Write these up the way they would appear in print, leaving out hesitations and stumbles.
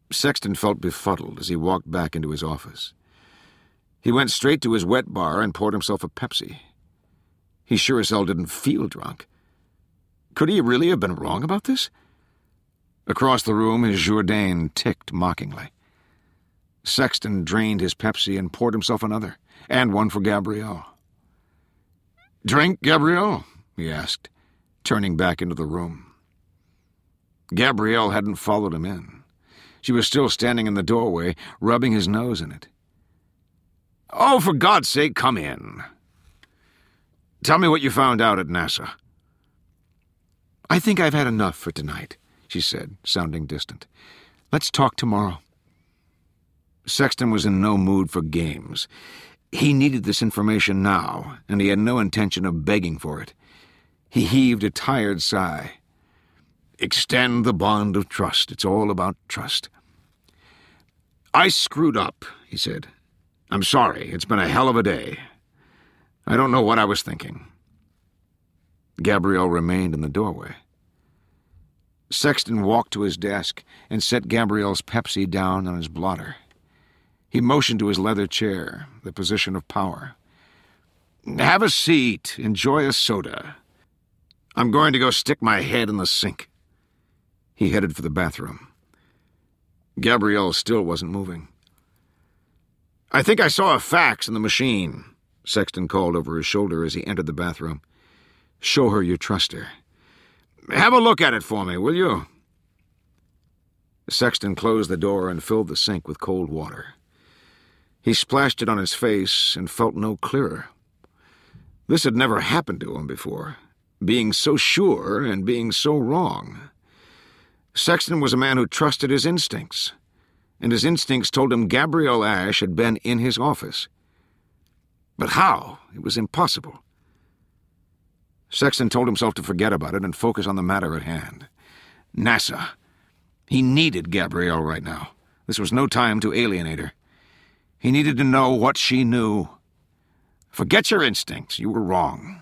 Sexton felt befuddled as he walked back into his office. He went straight to his wet bar and poured himself a Pepsi. He sure as hell didn't feel drunk. Could he really have been wrong about this? Across the room, his Jourdain ticked mockingly. Sexton drained his Pepsi and poured himself another, and one for Gabrielle. "Drink, Gabrielle?" he asked, turning back into the room. Gabrielle hadn't followed him in. She was still standing in the doorway, rubbing his nose in it. "Oh, for God's sake, come in. Tell me what you found out at NASA." "I think I've had enough for tonight," she said, sounding distant. "Let's talk tomorrow." Sexton was in no mood for games. He needed this information now, and he had no intention of begging for it. He heaved a tired sigh. "Extend the bond of trust. It's all about trust." "I screwed up," he said. "I'm sorry. It's been a hell of a day. I don't know what I was thinking." Gabrielle remained in the doorway. Sexton walked to his desk and set Gabrielle's Pepsi down on his blotter. He motioned to his leather chair, the position of power. "Have a seat. Enjoy a soda. I'm going to go stick my head in the sink." He headed for the bathroom. Gabrielle still wasn't moving. "I think I saw a fax in the machine," Sexton called over his shoulder as he entered the bathroom. "Show her you trust her." "Have a look at it for me, will you?" Sexton closed the door and filled the sink with cold water. He splashed it on his face and felt no clearer. This had never happened to him before, being so sure and being so wrong. Sexton was a man who trusted his instincts, and his instincts told him Gabrielle Ashe had been in his office. But how? It was impossible. Sexton told himself to forget about it and focus on the matter at hand. NASA. He needed Gabrielle right now. This was no time to alienate her. He needed to know what she knew. Forget your instincts. You were wrong.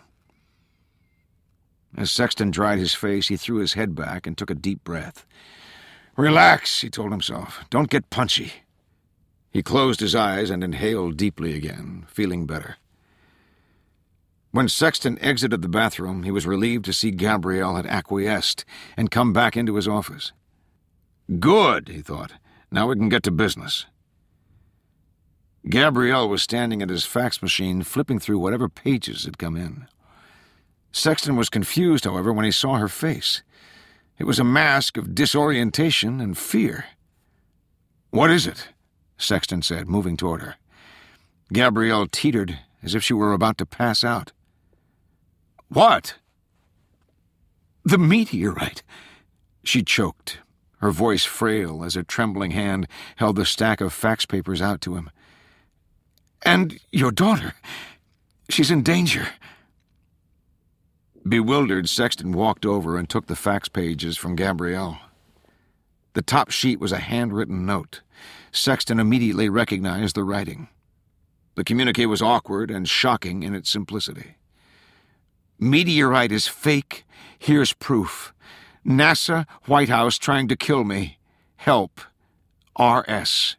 As Sexton dried his face, he threw his head back and took a deep breath. "Relax," he told himself. "Don't get punchy." He closed his eyes and inhaled deeply again, feeling better. When Sexton exited the bathroom, he was relieved to see Gabrielle had acquiesced and come back into his office. "Good," he thought. "Now we can get to business." Gabrielle was standing at his fax machine, flipping through whatever pages had come in. Sexton was confused, however, when he saw her face. It was a mask of disorientation and fear. "What is it?" Sexton said, moving toward her. Gabrielle teetered as if she were about to pass out. "What?" "The meteorite," she choked, her voice frail as a trembling hand held the stack of fax papers out to him. "And your daughter. She's in danger." Bewildered, Sexton walked over and took the fax pages from Gabrielle. The top sheet was a handwritten note. Sexton immediately recognized the writing. The communique was awkward and shocking in its simplicity. "Meteorite is fake. Here's proof. NASA, White House trying to kill me. Help. R.S."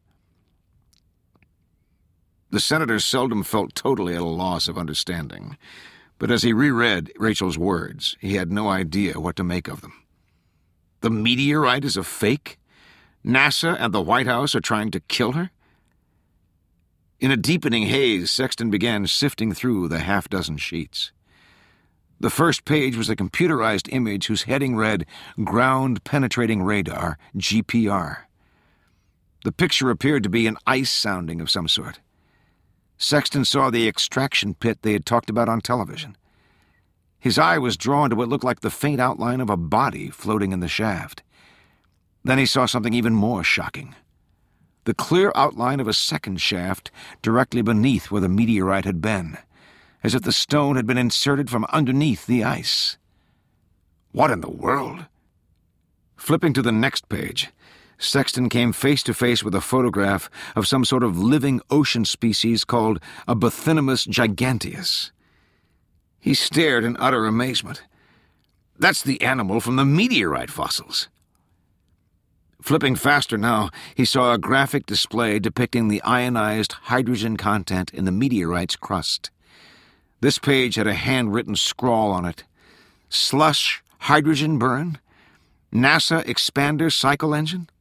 The senator seldom felt totally at a loss of understanding, but as he reread Rachel's words, he had no idea what to make of them. The meteorite is a fake? NASA and the White House are trying to kill her? In a deepening haze, Sexton began sifting through the half-dozen sheets. The first page was a computerized image whose heading read, Ground Penetrating Radar, GPR. The picture appeared to be an ice sounding of some sort. Sexton saw the extraction pit they had talked about on television. His eye was drawn to what looked like the faint outline of a body floating in the shaft. Then he saw something even more shocking. The clear outline of a second shaft directly beneath where the meteorite had been, as if the stone had been inserted from underneath the ice. What in the world? Flipping to the next page, Sexton came face to face with a photograph of some sort of living ocean species called a Bathynomus giganteus. He stared in utter amazement. That's the animal from the meteorite fossils. Flipping faster now, he saw a graphic display depicting the ionized hydrogen content in the meteorite's crust. This page had a handwritten scrawl on it. Slush hydrogen burn? NASA expander cycle engine?